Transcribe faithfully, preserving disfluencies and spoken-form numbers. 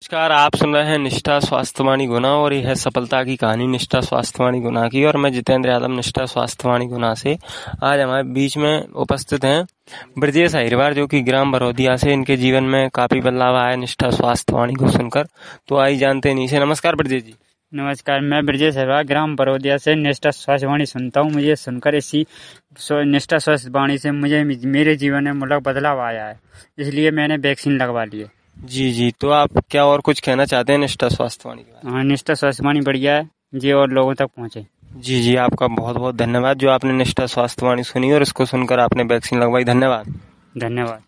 नमस्कार, आप सुन रहे हैं निष्ठा स्वास्थ्यवाणी गुना और यह है सफलता की कहानी निष्ठा स्वास्थ्यवाणी गुना की। और मैं जितेंद्र यादव निष्ठा स्वास्थ्यवाणी गुना से। आज हमारे बीच में उपस्थित हैं ब्रजेश अहिरवार, जो कि ग्राम बरौदिया से। इनके जीवन में काफी बदलाव आया निष्ठा स्वास्थ्यवाणी को सुनकर, तो आई जानते नहीं से। नमस्कार ब्रजेश जी। नमस्कार, मैं ब्रजेश अहिरवार ग्राम बरौदिया से निष्ठा स्वास्थ्यवाणी सुनता हूँ। मुझे सुनकर इसी निष्ठा स्वास्थ्यवाणी से मुझे मेरे जीवन में मतलब बदलाव आया है, इसलिए मैंने वैक्सीन लगवा ली है। जी जी, तो आप क्या और कुछ कहना चाहते हैं निष्ठा स्वास्थ्यवाणी के बारे में? हाँ, निष्ठा स्वास्थ्यवाणी बढ़िया है जी, और लोगों तक पहुँचे। जी जी, आपका बहुत बहुत धन्यवाद जो आपने निष्ठा स्वास्थ्यवाणी सुनी और इसको सुनकर आपने वैक्सीन लगवाई। धन्यवाद। धन्यवाद।